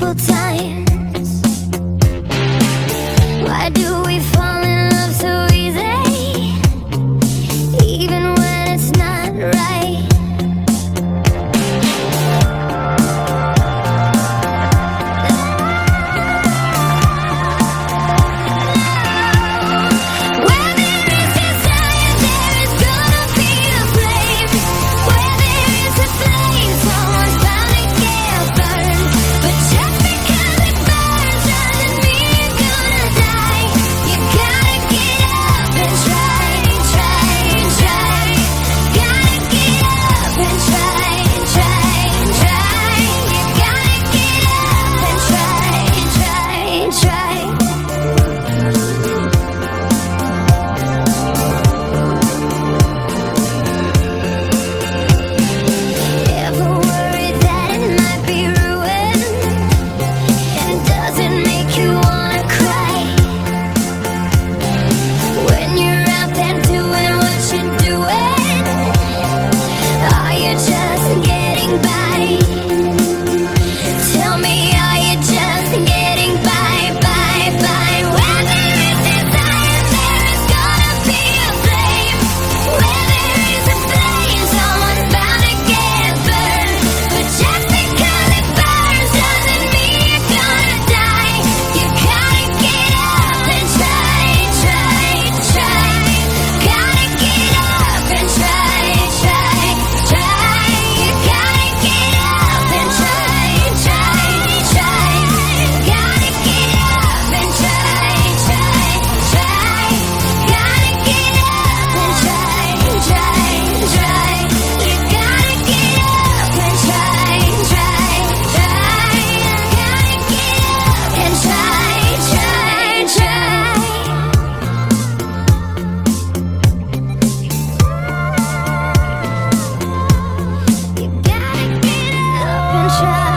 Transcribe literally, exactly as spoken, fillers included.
multiple times. Why do we fall in love so easy, even when it's not right? Where there is desire, there is gonna be a flame. Where there is a flame, someone's bound to get burned. But just because it burns doesn't mean you're gonna die. You gotta get up and try, try, try. Gotta get up and try, try, try. You gotta get up and try, try, try. Ever worried that it might be ruined? And does it make you wanna cry? When you're out there doing what you're doing, are you just getting by? Tell me, are you just getting by, by, by? Where there is desire, there is gonna be a flame. Where there is a flame, someone's bound to get burned. But just because it burns doesn't mean you're gonna die. You gotta get up and try, try, try. Gotta get up and try, try, try. You gotta get up and try, try, try. Gotta get up and try, try, try. Gotta get up and try, try, try. You gotta get up and try, try, try. Gotta get up and try, try, try. You gotta get up and try.